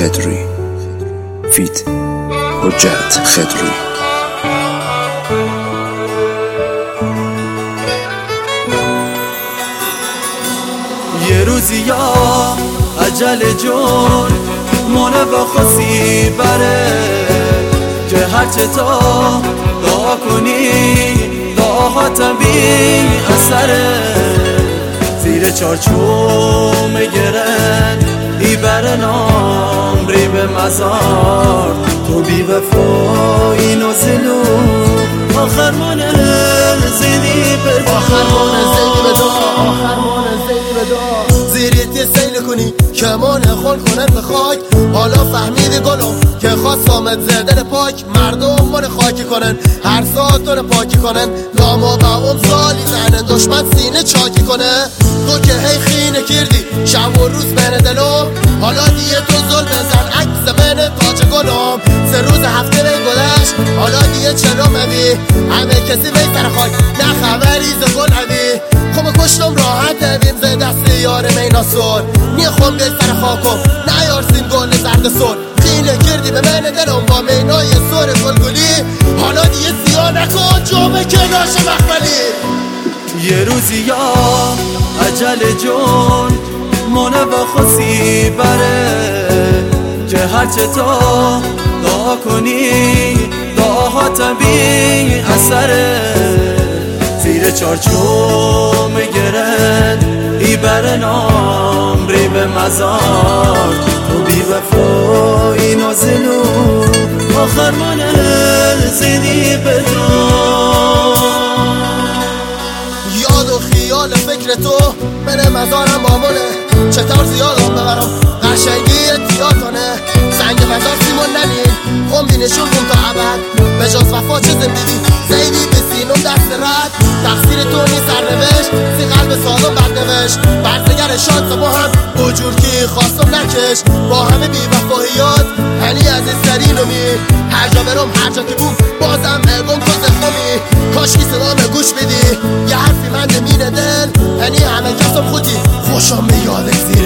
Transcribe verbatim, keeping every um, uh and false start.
خضروی فیت حجت خضروی. یه روزی یا عجل جون مونه با خاصی بره که هرچه تا دعا کنی دعاهاتم بی اثره. زیر چارچوم گرن ای بر نام ری به مزار تو بی وفایی نازلو آخر مونه زیدی به آخر مونه زیدی به دا آخر مونه زیدی به دا زیریت یه سیل کنی کمان خون کنن به خاک. حالا فهمیدی گلم که خواست آمد زدن پاک. مردم من خاکی کنن هر ساعت دونه پاکی کنن. داما با اون سالی زنن دشمن سینه چاکی کنه. تو که هی خینه کردی شب و روز بین دلم. حالا دیگه تو ظلم بزن عکس بین تاج گلم. سه روز هفته بین گذشت حالا دیگه چرا مبی همه کسی بی سر خاک نه خبری ز گل عبی. خب کشتم راحت بیم ز دست یار میناسون نیخوام بیای سر خاکم نیارسیم گل زرد سون. خینه کردی به من دلم با مینای سور گلگلی. حالا دیگه سیاه نکن جامعه که ناشه مخملی. یه روزی یا عجل جون مونه با خاصی بره که هرچه تا دعا کنی دعاهاتم بی اثره. زیر چارچوم گرن ای بر نام ری به مزار تو بی وفایی نازلو آخر مونه زیدی به یاد و خیال فکر تو بره مزارم بامونه. چطور زیادم ببرم قشنگی تیاتانه. سنگ مزار سیمون نمین خوندی نشون کن تا عبد به جاز وفا چه زندگی زیدی به سینم دست رد. تقصیر تو نی سرنوشت سی قلب سالم بد نوشت. برزگر شانس با هم بجور که خواستم نکش با همه بی وفاهیات هنی از استرین و می هر جا برم هر جا که بوم بازم الگم تو زخمی. کاش کی صدام گوش بدی یه حرفی من نمینه دل هنی همه کسم خودی خوشم به یادت زیر